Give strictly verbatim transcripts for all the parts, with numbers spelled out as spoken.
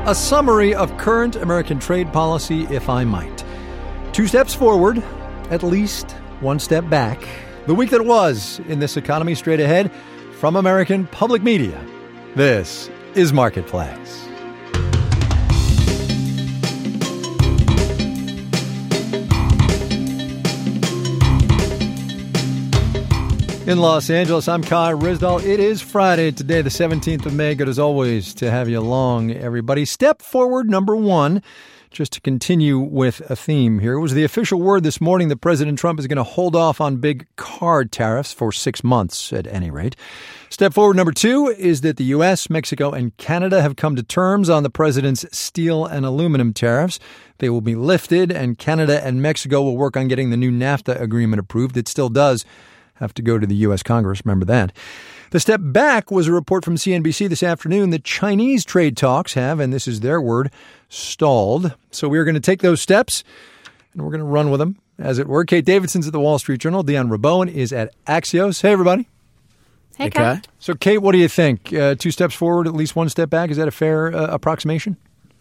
A summary of current American trade policy, if I might. Two steps forward, at least one step back. The week that was in this economy straight ahead from American Public Media. This is Marketplace. In Los Angeles, I'm Kai Ryssdal. It is Friday today, the seventeenth of May. Good as always to have you along, everybody. Step forward number one, just to continue with a theme here. It was the official word this morning that President Trump is going to hold off on big car tariffs for six months at any rate. Step forward number two is that the U S, Mexico, and Canada have come to terms on the president's steel and aluminum tariffs. They will be lifted, and Canada and Mexico will work on getting the new NAFTA agreement approved. It still does have to go to the U S. Congress. Remember that. The step back was a report from C N B C this afternoon that Chinese trade talks have, and this is their word, stalled. So we're going to take those steps, and we're going to run with them, as it were. Kate Davidson's at the Wall Street Journal. Dion Raboin is at Axios. Hey, everybody. Hey, Kai. So, Kate, what do you think? Uh, two steps forward, at least one step back. Is that a fair uh, approximation?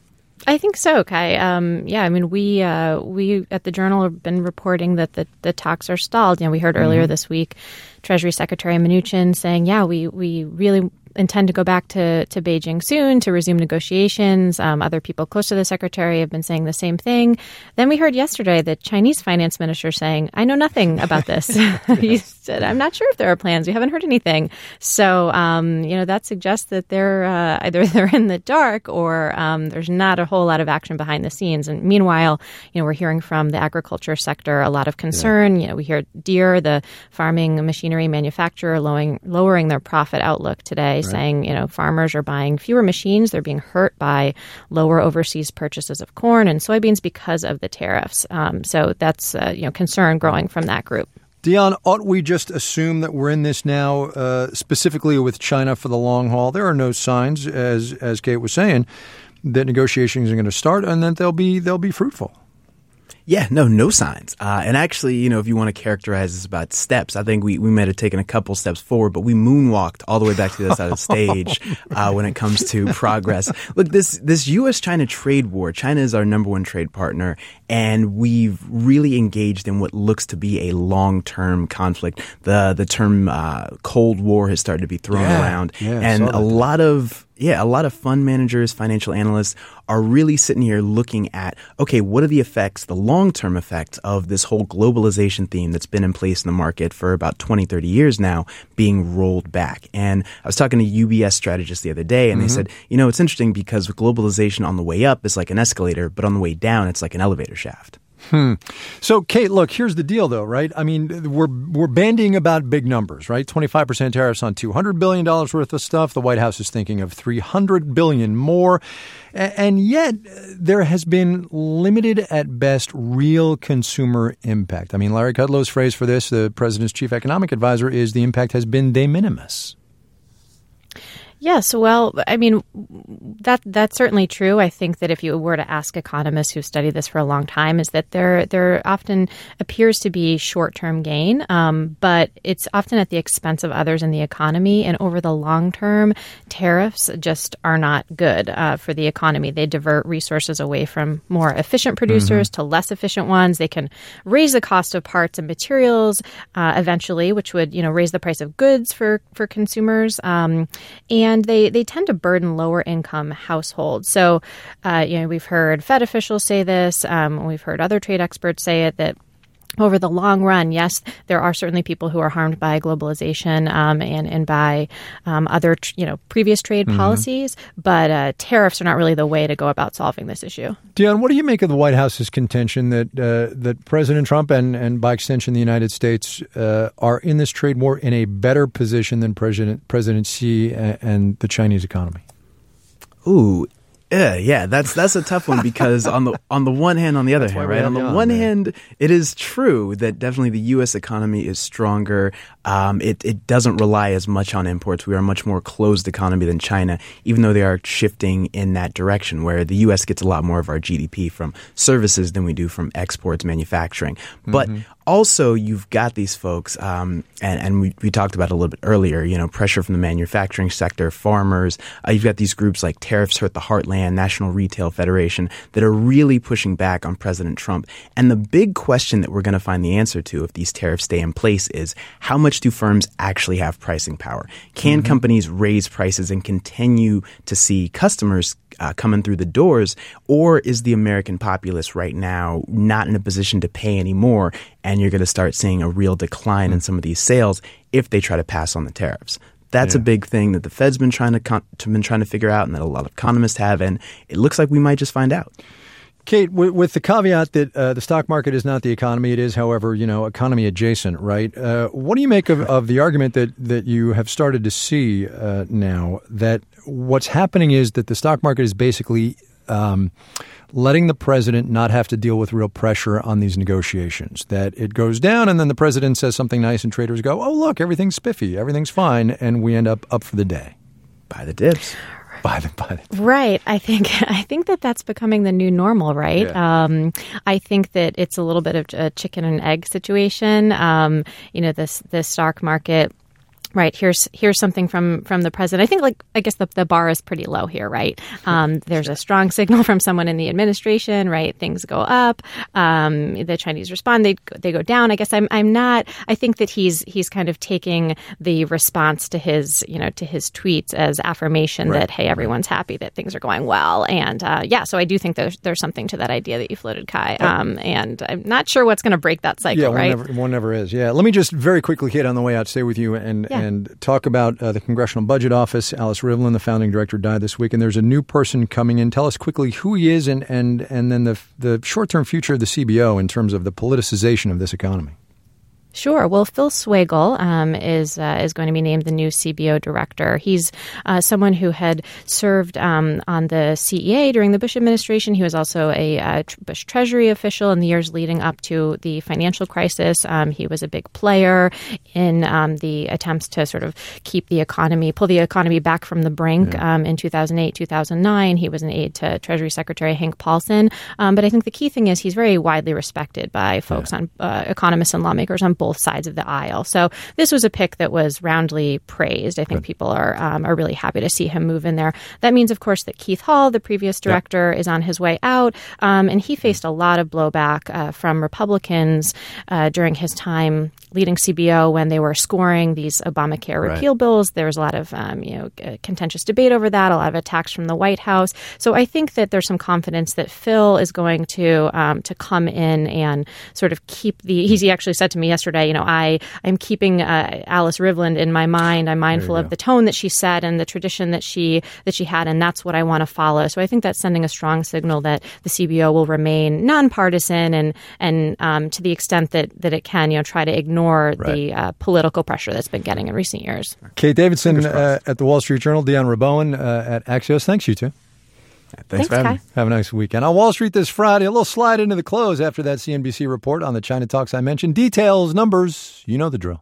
I think so, Kai. Um, yeah, I mean, we uh, we at the Journal have been reporting that the, the talks are stalled. You know, we heard earlier mm-hmm. this week Treasury Secretary Mnuchin saying, yeah, we, we really intend to go back to, to Beijing soon to resume negotiations. Um, other people close to the secretary have been saying the same thing. Then we heard yesterday the Chinese finance minister saying, I know nothing about this. He said, I'm not sure if there are plans. We haven't heard anything. So, um, you know, that suggests that they're uh, either they're in the dark or um, there's not a whole lot of action behind the scenes. And meanwhile, you know, we're hearing from the agriculture sector a lot of concern. Yeah. You know, we hear Deere, the farming machinery manufacturer, lowering, lowering their profit outlook today. Right. Saying, you know, farmers are buying fewer machines. They're being hurt by lower overseas purchases of corn and soybeans because of the tariffs. Um, so that's, uh, you know, concern growing from that group. Dion, ought we just assume that we're in this now uh, specifically with China for the long haul? There are no signs, as as Kate was saying, that negotiations are going to start and that they'll be they'll be fruitful. Yeah, no, no signs. Uh, and actually, you know, if you want to characterize this about steps, I think we, we might have taken a couple steps forward, but we moonwalked all the way back to the other side of the stage uh, when it comes to progress. Look, this this U S China trade war, China is our number one trade partner, and we've really engaged in what looks to be a long-term conflict. The the term uh, Cold War has started to be thrown yeah, around, yeah, and a lot of Yeah, a lot of fund managers, financial analysts are really sitting here looking at, okay, what are the effects, the long-term effects of this whole globalization theme that's been in place in the market for about twenty, thirty years now being rolled back? And I was talking to U B S strategists the other day, and mm-hmm. they said, you know, it's interesting because globalization on the way up is like an escalator, but on the way down, it's like an elevator shaft. Hmm. So, Kate, look, here's the deal, though, right? I mean, we're we're bandying about big numbers, right? twenty-five percent tariffs on two hundred billion dollars worth of stuff. The White House is thinking of three hundred billion dollars more. And yet there has been limited at best real consumer impact. I mean, Larry Kudlow's phrase for this, the president's chief economic advisor, is the impact has been de minimis. Yes, well, I mean, that that's certainly true. I think that if you were to ask economists who've studied this for a long time, is that there there often appears to be short-term gain, um, but it's often at the expense of others in the economy. And over the long term, tariffs just are not good uh, for the economy. They divert resources away from more efficient producers mm-hmm. to less efficient ones. They can raise the cost of parts and materials uh, eventually, which would, you know, raise the price of goods for for consumers. Um, and And they, they tend to burden lower income households. So, uh, you know, we've heard Fed officials say this. Um, we've heard other trade experts say it, that over the long run, yes, there are certainly people who are harmed by globalization um, and, and by um, other, you know, previous trade mm-hmm. policies. But uh, tariffs are not really the way to go about solving this issue. Dion, what do you make of the White House's contention that uh, that President Trump and, and by extension the United States uh, are in this trade war in a better position than President President Xi and, and the Chinese economy? Ooh. Yeah, yeah, that's that's a tough one because on the on the one hand, on the other hand, right? On the one hand, it is true that definitely the U S economy is stronger. Um, it it doesn't rely as much on imports. We are a much more closed economy than China, even though they are shifting in that direction, where the U S gets a lot more of our G D P from services than we do from exports, manufacturing. But mm-hmm. also, you've got these folks, um, and, and we, we talked about it a little bit earlier, you know, pressure from the manufacturing sector, farmers. Uh, you've got these groups like Tariffs Hurt the Heartland and National Retail Federation that are really pushing back on President Trump. And the big question that we're going to find the answer to if these tariffs stay in place is, how much do firms actually have pricing power? Can mm-hmm. companies raise prices and continue to see customers uh, coming through the doors? Or is the American populace right now not in a position to pay anymore, and you're going to start seeing a real decline mm-hmm. in some of these sales if they try to pass on the tariffs? That's yeah. a big thing that the Fed's been trying to con- been trying to figure out, and that a lot of economists have, and it looks like we might just find out. Kate, with, with the caveat that uh, the stock market is not the economy, it is, however, you know, economy adjacent, right? Uh, what do you make of, of the argument that, that you have started to see uh, now that what's happening is that the stock market is basically um, letting the president not have to deal with real pressure on these negotiations, that it goes down and then the president says something nice and traders go, oh, look, everything's spiffy, everything's fine, and we end up up for the day. Buy the dips. Buy the, buy the. Right. I think I think that that's becoming the new normal, right? Yeah. Um, I think that it's a little bit of a chicken and egg situation. Um, you know, this this stock market. Right. Here's here's something from, from the president. I think, like, I guess the, the bar is pretty low here, right? Um, there's a strong signal from someone in the administration, right? Things go up. Um, the Chinese respond. They they go down. I guess I'm I'm not. I think that he's he's kind of taking the response to his you know to his tweets as affirmation right. that, hey, everyone's happy that things are going well. And uh, yeah, so I do think there's there's something to that idea that you floated, Kai. Um, and I'm not sure what's going to break that cycle. Yeah, one right? never, one never is. Yeah. Let me just very quickly, Kate, on the way out, stay with you and. Yeah. And talk about uh, the Congressional Budget Office. Alice Rivlin, the founding director, died this week, and there's a new person coming in. Tell us quickly who he is and and, and then the the short-term future of the C B O in terms of the politicization of this economy. Sure. Well, Phil Swagel um, is uh, is going to be named the new C B O director. He's uh, someone who had served um, on the C E A during the Bush administration. He was also a uh, Bush Treasury official in the years leading up to the financial crisis. Um, he was a big player in um, the attempts to sort of keep the economy, pull the economy back from the brink yeah. um, in two thousand eight, two thousand nine. He was an aide to Treasury Secretary Hank Paulson. Um, but I think the key thing is he's very widely respected by folks yeah. on uh, economists and lawmakers on both both sides of the aisle. So this was a pick that was roundly praised. I think Good. people are um, are really happy to see him move in there. That means, of course, that Keith Hall, the previous director, yep. is on his way out. Um, and he faced a lot of blowback uh, from Republicans uh, during his time leading C B O when they were scoring these Obamacare right. repeal bills. There was a lot of um, you know contentious debate over that, a lot of attacks from the White House. So I think that there's some confidence that Phil is going to um, to come in and sort of keep the. He actually said to me yesterday, you know, I I'm keeping uh, Alice Rivlin in my mind. I'm mindful of the tone that she set and the tradition that she that she had, and that's what I want to follow. So I think that's sending a strong signal that the C B O will remain nonpartisan and and um, to the extent that that it can, you know, try to ignore right. the uh, political pressure that's been getting in recent years. Kate Davidson uh, at the Wall Street Journal, Deanna Rabowen uh, at Axios. Thanks, you two. Thanks, Thanks for having Kai. me. Have a nice weekend. On Wall Street this Friday, a little slide into the close after that C N B C report on the China talks I mentioned. Details, numbers, you know the drill.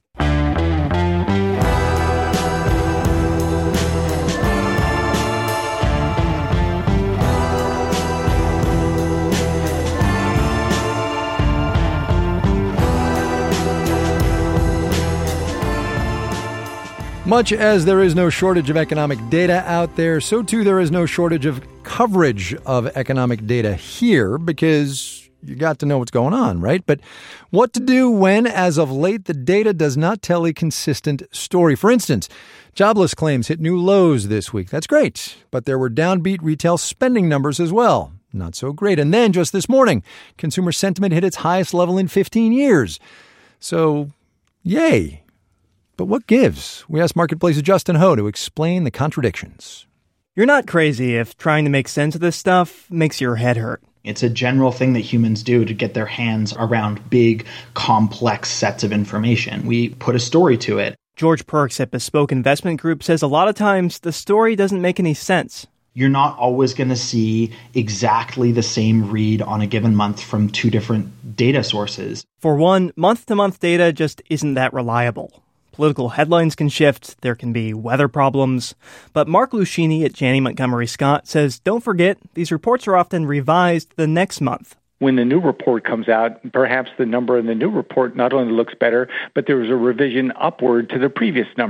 Much as there is no shortage of economic data out there, so too there is no shortage of coverage of economic data here because you got to know what's going on, right? But what to do when, as of late, the data does not tell a consistent story? For instance, jobless claims hit new lows this week. That's great. But there were downbeat retail spending numbers as well. Not so great. And then just this morning, consumer sentiment hit its highest level in fifteen years. So, yay. But what gives? We asked Marketplace's Justin Ho to explain the contradictions. You're not crazy if trying to make sense of this stuff makes your head hurt. It's a general thing that humans do to get their hands around big, complex sets of information. We put a story to it. George Perks at Bespoke Investment Group says a lot of times the story doesn't make any sense. You're not always going to see exactly the same read on a given month from two different data sources. For one, month-to-month data just isn't that reliable. Political headlines can shift, there can be weather problems. But Mark Lucchini at Janney Montgomery Scott says, don't forget, these reports are often revised the next month. When the new report comes out, perhaps the number in the new report not only looks better, but there was a revision upward to the previous numbers.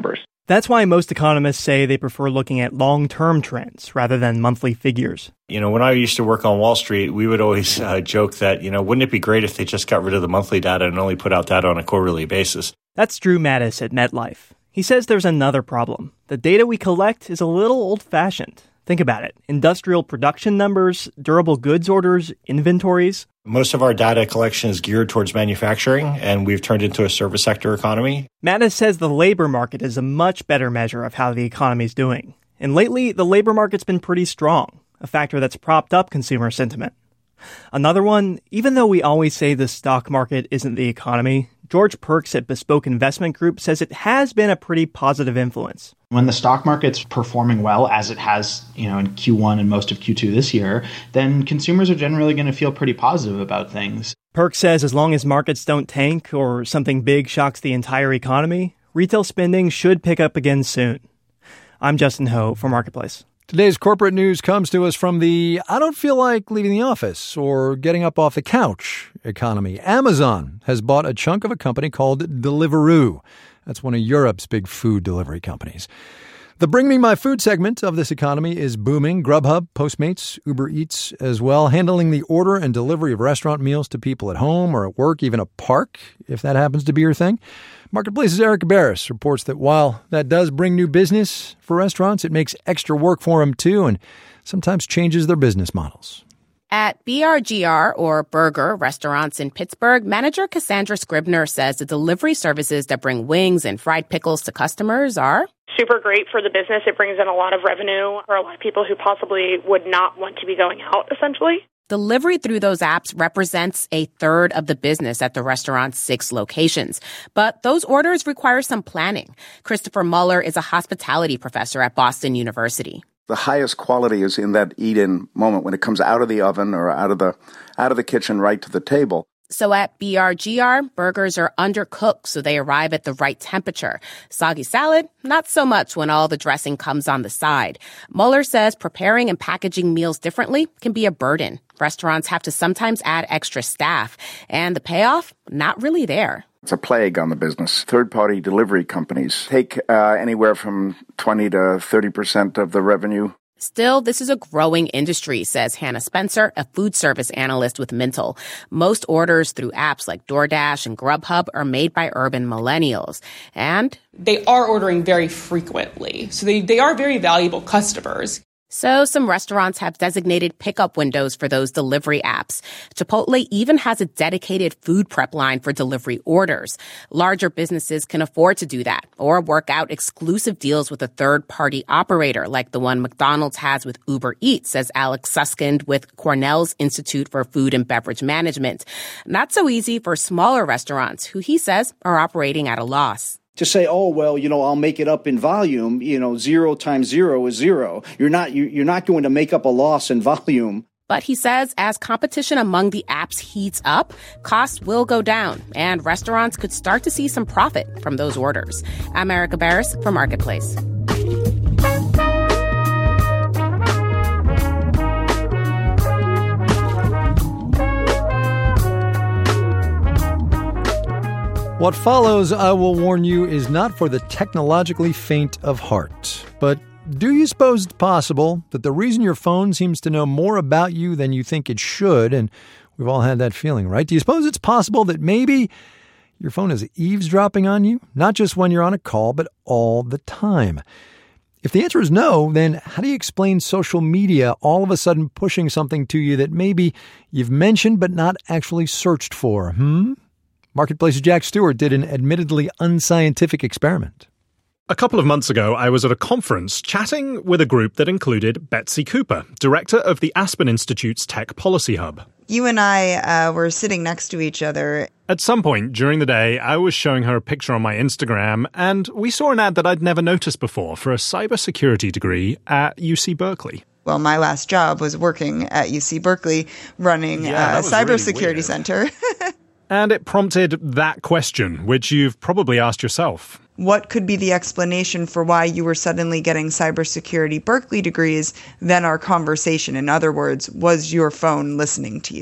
That's why most economists say they prefer looking at long-term trends rather than monthly figures. You know, when I used to work on Wall Street, we would always uh, joke that, you know, wouldn't it be great if they just got rid of the monthly data and only put out data on a quarterly basis? That's Drew Mattis at MetLife. He says there's another problem. The data we collect is a little old-fashioned. Think about it. Industrial production numbers, durable goods orders, inventories. Most of our data collection is geared towards manufacturing, and we've turned into a service sector economy. Mattis says the labor market is a much better measure of how the economy's doing. And lately, the labor market's been pretty strong, a factor that's propped up consumer sentiment. Another one, even though we always say the stock market isn't the economy, George Perks at Bespoke Investment Group says it has been a pretty positive influence. When the stock market's performing well, as it has, you know, in Q one and most of Q two this year, then consumers are generally going to feel pretty positive about things. Perks says as long as markets don't tank or something big shocks the entire economy, retail spending should pick up again soon. I'm Justin Ho for Marketplace. Today's corporate news comes to us from the I don't feel like leaving the office or getting up off the couch economy. Amazon has bought a chunk of a company called Deliveroo. That's one of Europe's big food delivery companies. The Bring Me My Food segment of this economy is booming. Grubhub, Postmates, Uber Eats as well, handling the order and delivery of restaurant meals to people at home or at work, even a park, if that happens to be your thing. Marketplace's Eric Barris reports that while that does bring new business for restaurants, it makes extra work for them too and sometimes changes their business models. At B R G R, or Burger Restaurants in Pittsburgh, manager Cassandra Scribner says the delivery services that bring wings and fried pickles to customers are super great for the business. It brings in a lot of revenue for a lot of people who possibly would not want to be going out, essentially. Delivery through those apps represents a third of the business at the restaurant's six locations. But those orders require some planning. Christopher Muller is a hospitality professor at Boston University. The highest quality is in that eat-in moment when it comes out of the oven or out of the out of the kitchen right to the table. So at B R G R, burgers are undercooked so they arrive at the right temperature. Soggy salad, not so much when all the dressing comes on the side. Muller says preparing and packaging meals differently can be a burden. Restaurants have to sometimes add extra staff, and the payoff, not really there. It's a plague on the business. Third-party delivery companies take uh, anywhere from twenty to thirty percent of the revenue. Still, this is a growing industry, says Hannah Spencer, a food service analyst with Mintel. Most orders through apps like DoorDash and Grubhub are made by urban millennials. And they are ordering very frequently, so they, they are very valuable customers. So some restaurants have designated pickup windows for those delivery apps. Chipotle even has a dedicated food prep line for delivery orders. Larger businesses can afford to do that or work out exclusive deals with a third-party operator like the one McDonald's has with Uber Eats, says Alex Suskind with Cornell's Institute for Food and Beverage Management. Not so easy for smaller restaurants who he says are operating at a loss. To say, oh, well, you know, I'll make it up in volume, you know, zero times zero is zero. You're not, you're not going to make up a loss in volume. But he says as competition among the apps heats up, costs will go down and restaurants could start to see some profit from those orders. I'm Erica Barris for Marketplace. What follows, I will warn you, is not for the technologically faint of heart. But do you suppose it's possible that the reason your phone seems to know more about you than you think it should, and we've all had that feeling, right? Do you suppose it's possible that maybe your phone is eavesdropping on you, not just when you're on a call, but all the time? If the answer is no, then how do you explain social media all of a sudden pushing something to you that maybe you've mentioned but not actually searched for, hmm? Marketplace's Jack Stewart did an admittedly unscientific experiment. A couple of months ago, I was at a conference chatting with a group that included Betsy Cooper, director of the Aspen Institute's Tech Policy Hub. You and I uh, were sitting next to each other. At some point during the day, I was showing her a picture on my Instagram, and we saw an ad that I'd never noticed before for a cybersecurity degree at U C Berkeley. Well, my last job was working at U C Berkeley, running yeah, a cybersecurity really center. And it prompted that question, which you've probably asked yourself. What could be the explanation for why you were suddenly getting cybersecurity Berkeley degrees? Then our conversation, in other words, was your phone listening to you?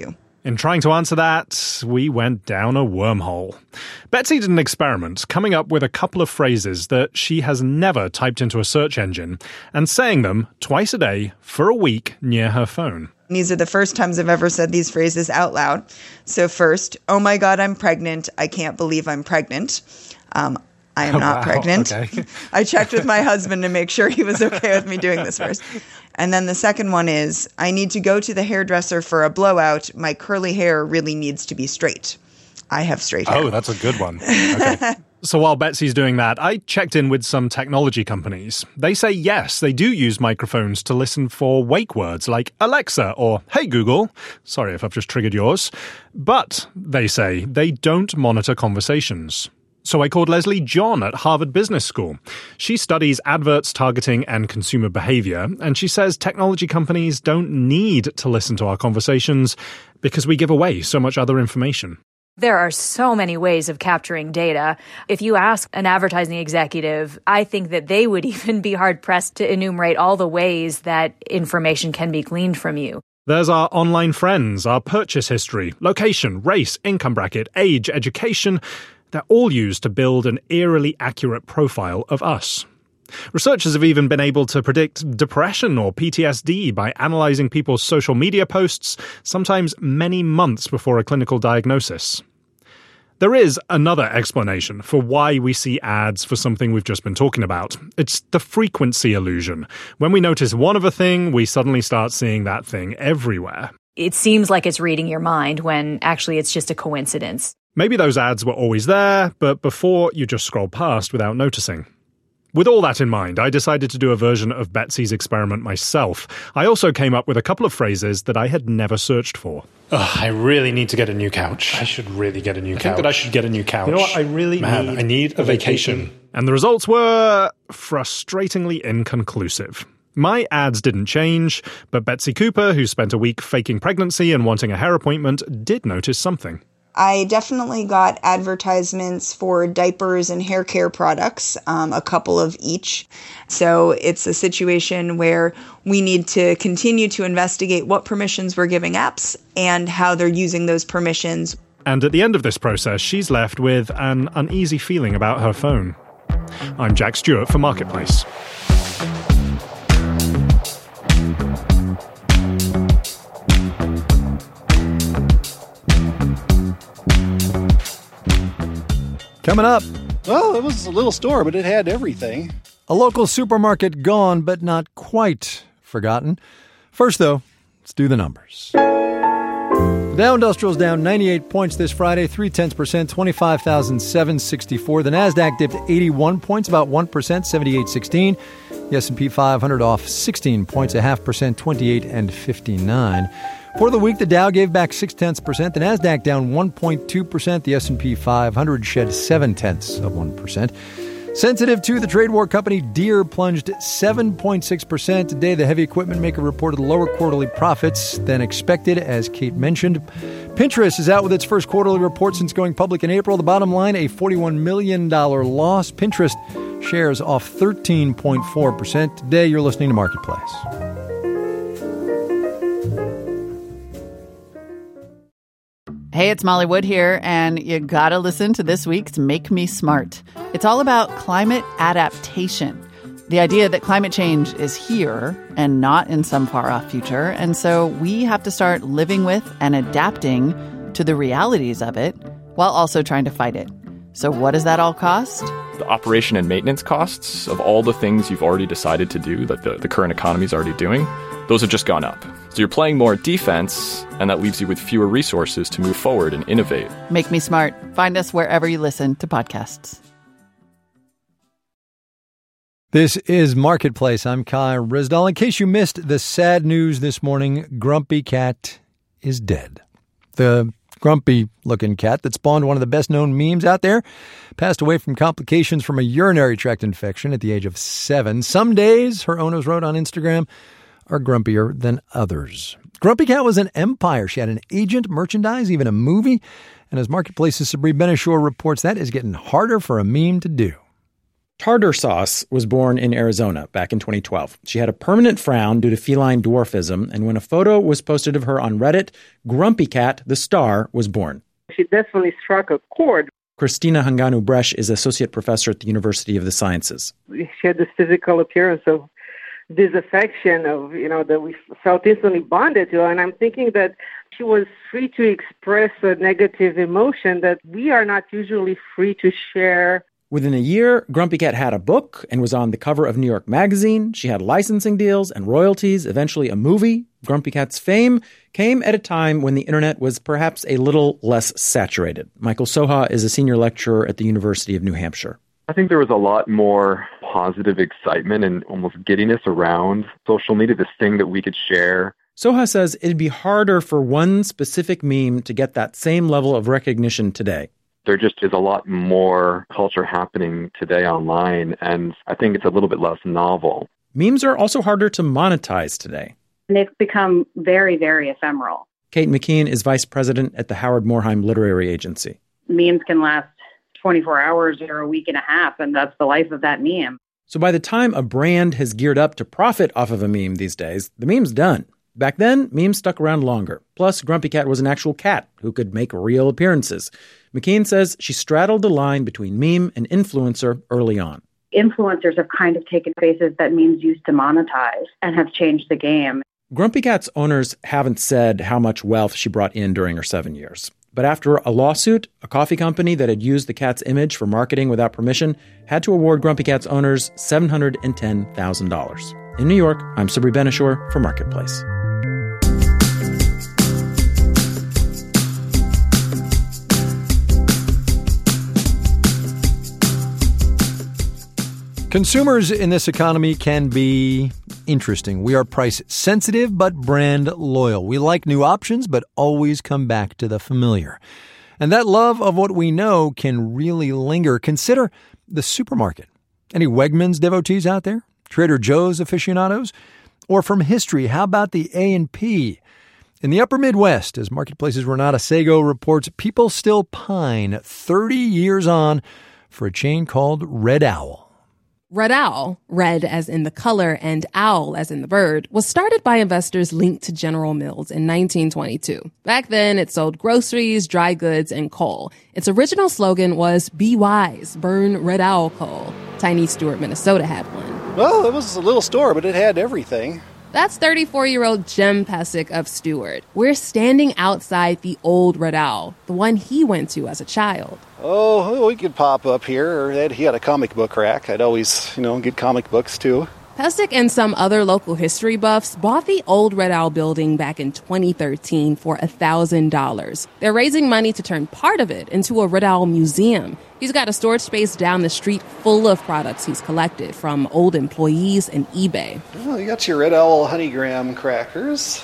In trying to answer that, we went down a wormhole. Betsy did an experiment, coming up with a couple of phrases that she has never typed into a search engine, and saying them twice a day for a week near her phone. These are the first times I've ever said these phrases out loud. So first, oh my God, I'm pregnant. I can't believe I'm pregnant. Um, I am Oh, not wow. pregnant. Okay. I checked with my husband to make sure he was okay with me doing this first. And then the second one is, I need to go to the hairdresser for a blowout. My curly hair really needs to be straight. I have straight hair. Oh, that's a good one. Okay. So while Betsy's doing that, I checked in with some technology companies. They say yes, they do use microphones to listen for wake words like Alexa or Hey Google. Sorry if I've just triggered yours. But, they say, they don't monitor conversations. So I called Leslie John at Harvard Business School. She studies adverts, targeting, and consumer behavior, and she says technology companies don't need to listen to our conversations because we give away so much other information. There are so many ways of capturing data. If you ask an advertising executive, I think that they would even be hard-pressed to enumerate all the ways that information can be gleaned from you. There's our online friends, our purchase history, location, race, income bracket, age, education. They're all used to build an eerily accurate profile of us. Researchers have even been able to predict depression or P T S D by analyzing people's social media posts, sometimes many months before a clinical diagnosis. There is another explanation for why we see ads for something we've just been talking about. It's the frequency illusion. When we notice one of a thing, we suddenly start seeing that thing everywhere. It seems like it's reading your mind when actually it's just a coincidence. Maybe those ads were always there, but before you just scroll past without noticing. With all that in mind, I decided to do a version of Betsy's experiment myself. I also came up with a couple of phrases that I had never searched for. Ugh, I really need to get a new couch. I should really get a new I couch. think that I should get a new couch. You know what? I really Man, need I need a vacation. vacation. And the results were frustratingly inconclusive. My ads didn't change, but Betsy Cooper, who spent a week faking pregnancy and wanting a hair appointment, did notice something. I definitely got advertisements for diapers and hair care products, um, a couple of each. So it's a situation where we need to continue to investigate what permissions we're giving apps and how they're using those permissions. And at the end of this process, she's left with an uneasy feeling about her phone. I'm Jack Stewart for Marketplace. Coming up. Well, it was a little store, but it had everything. A local supermarket gone, but not quite forgotten. First, though, let's do the numbers. The Dow Industrial's down ninety-eight points this Friday, three tenths percent, twenty-five thousand seven hundred sixty-four. The Nasdaq dipped eighty-one points, about one percent, seventy-eight sixteen. The S and P five hundred off sixteen points, a half percent, twenty-eight and fifty-nine. For the week, the Dow gave back six tenths percent. The Nasdaq down one point two percent. The S and P five hundred shed seven tenths of one percent. Sensitive to the trade war, company Deere plunged seven point six percent. Today, the heavy equipment maker reported lower quarterly profits than expected, as Kate mentioned. Pinterest is out with its first quarterly report since going public in April. The bottom line, a forty-one million dollars loss. Pinterest shares off thirteen point four percent. Today, you're listening to Marketplace. Hey, it's Molly Wood here, and you gotta listen to this week's Make Me Smart. It's all about climate adaptation. The idea that climate change is here and not in some far-off future, and so we have to start living with and adapting to the realities of it while also trying to fight it. So what does that all cost? The operation and maintenance costs of all the things you've already decided to do that the, the current economy is already doing, those have just gone up. So you're playing more defense, and that leaves you with fewer resources to move forward and innovate. Make Me Smart. Find us wherever you listen to podcasts. This is Marketplace. I'm Kai Risdall. In case you missed the sad news this morning, Grumpy Cat is dead. The grumpy-looking cat that spawned one of the best-known memes out there passed away from complications from a urinary tract infection at the age of seven. Some days, her owners wrote on Instagram, are grumpier than others. Grumpy Cat was an empire. She had an agent, merchandise, even a movie. And as Marketplace's Sabri Benishore reports, that is getting harder for a meme to do. Tartar Sauce was born in Arizona back in twenty twelve. She had a permanent frown due to feline dwarfism, and when a photo was posted of her on Reddit, Grumpy Cat, the star, was born. She definitely struck a chord. Christina Hanganu-Bresch is associate professor at the University of the Sciences. She had this physical appearance of disaffection, of, you know, that we felt instantly bonded to. And I'm thinking that she was free to express a negative emotion that we are not usually free to share. Within a year, Grumpy Cat had a book and was on the cover of New York Magazine. She had licensing deals and royalties, eventually a movie. Grumpy Cat's fame came at a time when the internet was perhaps a little less saturated. Michael Soha is a senior lecturer at the University of New Hampshire. I think there was a lot more positive excitement and almost giddiness around social media, this thing that we could share. Soha says it'd be harder for one specific meme to get that same level of recognition today. There just is a lot more culture happening today online, and I think it's a little bit less novel. Memes are also harder to monetize today. They've become very, very ephemeral. Kate McKeon is vice president at the Howard Moorheim Literary Agency. Memes can last twenty-four hours or a week and a half, and that's the life of that meme. So by the time a brand has geared up to profit off of a meme these days, the meme's done. Back then, memes stuck around longer. Plus, Grumpy Cat was an actual cat who could make real appearances. McKean says she straddled the line between meme and influencer early on. Influencers have kind of taken spaces that memes used to monetize and have changed the game. Grumpy Cat's owners haven't said how much wealth she brought in during her seven years. But after a lawsuit, a coffee company that had used the cat's image for marketing without permission had to award Grumpy Cat's owners seven hundred ten thousand dollars. In New York, I'm Sabri Benishore for Marketplace. Consumers in this economy can be interesting. We are price sensitive, but brand loyal. We like new options, but always come back to the familiar. And that love of what we know can really linger. Consider the supermarket. Any Wegmans devotees out there? Trader Joe's aficionados? Or from history, how about the A and P? In the upper Midwest, as Marketplace's Renata Sego reports, people still pine thirty years on for a chain called Red Owl. Red Owl, red as in the color and owl as in the bird, was started by investors linked to General Mills in nineteen twenty-two. Back then, it sold groceries, dry goods, and coal. Its original slogan was, "Be wise, burn Red Owl coal." Tiny Stewart, Minnesota had one. Well, it was a little store, but it had everything. That's thirty-four-year-old Jim Pesic of Stewart. We're standing outside the old Red Owl, the one he went to as a child. Oh, we could pop up here. He had a comic book rack. I'd always, you know, get comic books, too. Pesic and some other local history buffs bought the old Red Owl building back in twenty thirteen for one thousand dollars. They're raising money to turn part of it into a Red Owl museum. He's got a storage space down the street full of products he's collected from old employees and eBay. Well, you got your Red Owl honey graham crackers,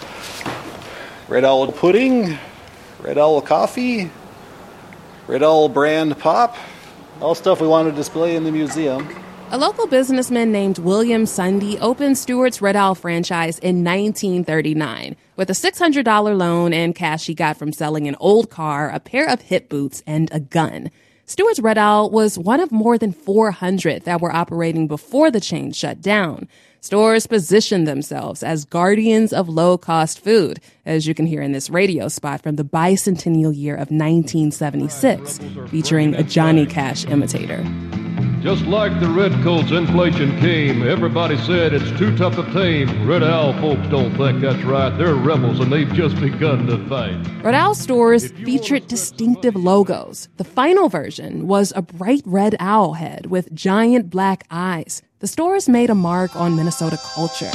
Red Owl pudding, Red Owl coffee, Red Owl brand pop, all stuff we want to display in the museum. A local businessman named William Sunday opened Stewart's Red Owl franchise in nineteen thirty-nine with a six hundred dollars loan and cash he got from selling an old car, a pair of hip boots, and a gun. Stewart's Red Owl was one of more than four hundred that were operating before the chain shut down. Stores positioned themselves as guardians of low-cost food, as you can hear in this radio spot from the bicentennial year of nineteen seventy-six, featuring a Johnny Cash imitator. Just like the redcoats, inflation came. Everybody said it's too tough to tame. Red Owl folks don't think that's right. They're rebels and they've just begun to fight. Red Owl stores featured distinctive logos. The final version was a bright red owl head with giant black eyes. The stores made a mark on Minnesota culture.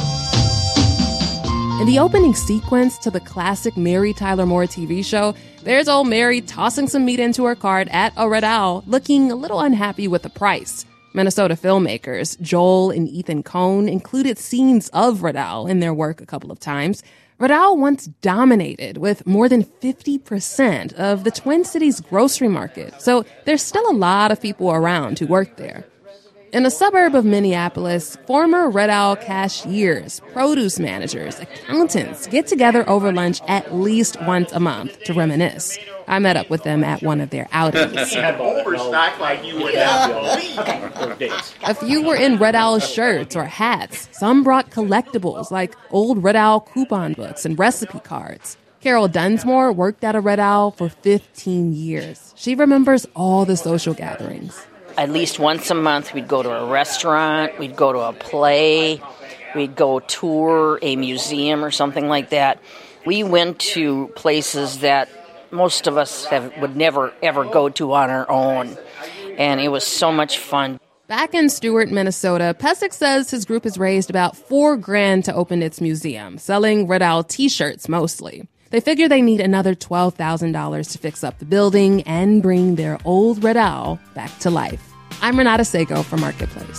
In the opening sequence to the classic Mary Tyler Moore T V show, there's old Mary tossing some meat into her cart at a Red Owl, looking a little unhappy with the price. Minnesota filmmakers Joel and Ethan Cohn included scenes of Red Owl in their work a couple of times. Red Owl once dominated with more than fifty percent of the Twin Cities grocery market, so there's still a lot of people around who work there. In a suburb of Minneapolis, former Red Owl cashiers, produce managers, accountants get together over lunch at least once a month to reminisce. I met up with them at one of their outings. Overstock like you would not believe. A few were in Red Owl shirts or hats. Some brought collectibles like old Red Owl coupon books and recipe cards. Carol Dunsmore worked at a Red Owl for fifteen years. She remembers all the social gatherings. At least once a month, we'd go to a restaurant, we'd go to a play, we'd go tour a museum or something like that. We went to places that most of us have, would never, ever go to on our own, and it was so much fun. Back in Stewart, Minnesota, Pesek says his group has raised about four grand to open its museum, selling Red Owl t-shirts mostly. They figure they need another twelve thousand dollars to fix up the building and bring their old Red Owl back to life. I'm Renata Sago for Marketplace.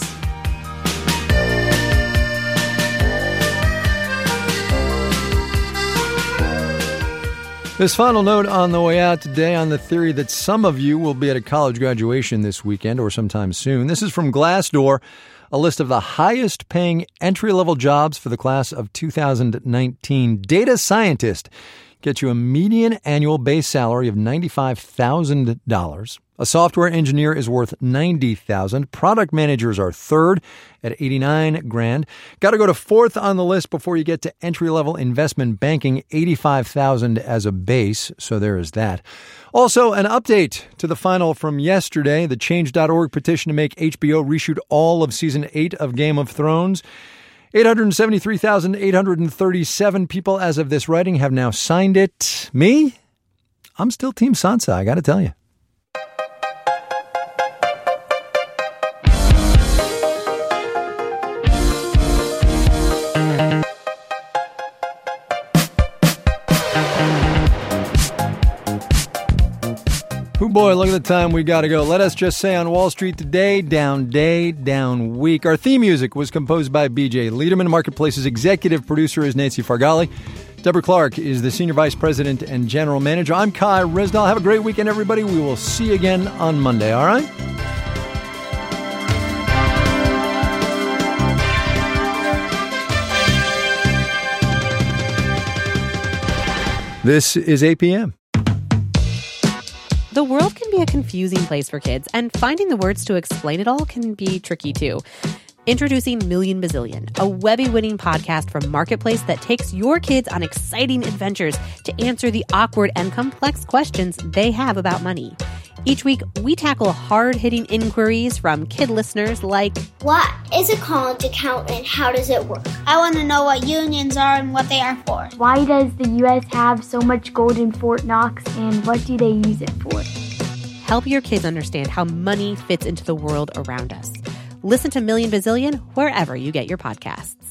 This final note on the way out today on the theory that some of you will be at a college graduation this weekend or sometime soon. This is from Glassdoor, a list of the highest paying entry-level jobs for the class of two thousand nineteen. Data scientist gets you a median annual base salary of ninety-five thousand dollars. A software engineer is worth ninety thousand dollars. Product managers are third at eighty-nine grand. Got to go to fourth on the list before you get to entry-level investment banking, eighty-five thousand dollars as a base. So there is that. Also, an update to the final from yesterday, the change dot org petition to make H B O reshoot all of season eight of Game of Thrones. eight hundred seventy-three thousand eight hundred thirty-seven people as of this writing have now signed it. Me? I'm still Team Sansa, I got to tell you. Oh boy, look at the time we got to go. Let us just say on Wall Street today, down day, down week. Our theme music was composed by B J Liederman. Marketplace's executive producer is Nancy Fargali. Deborah Clark is the senior vice president and general manager. I'm Kai Risdal. Have a great weekend, everybody. We will see you again on Monday, all right? This is A P M. The world can be a confusing place for kids, and finding the words to explain it all can be tricky too. Introducing Million Bazillion, a Webby-winning podcast from Marketplace that takes your kids on exciting adventures to answer the awkward and complex questions they have about money. Each week, we tackle hard-hitting inquiries from kid listeners like, what is a college account and how does it work? I want to know what unions are and what they are for. Why does the U S have so much gold in Fort Knox and what do they use it for? Help your kids understand how money fits into the world around us. Listen to Million Bazillion wherever you get your podcasts.